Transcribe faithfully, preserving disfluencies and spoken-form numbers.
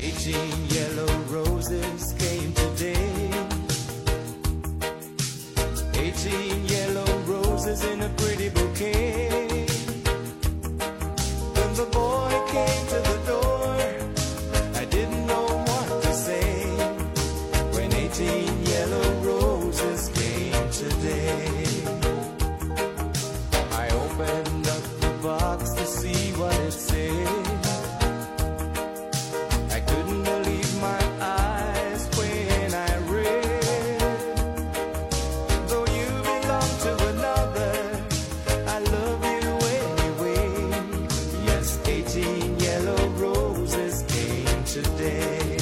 eighteen yellow roses came today. Eighteen yellow roses in a pretty bouquet. When the boy came to the door, I didn't know what to say. When eighteen yellow roses came today, I opened up the box to see what it said. I couldn't believe my eyes when I read, though you belong to another, I love you anyway. Yes, eighteen yellow roses came today.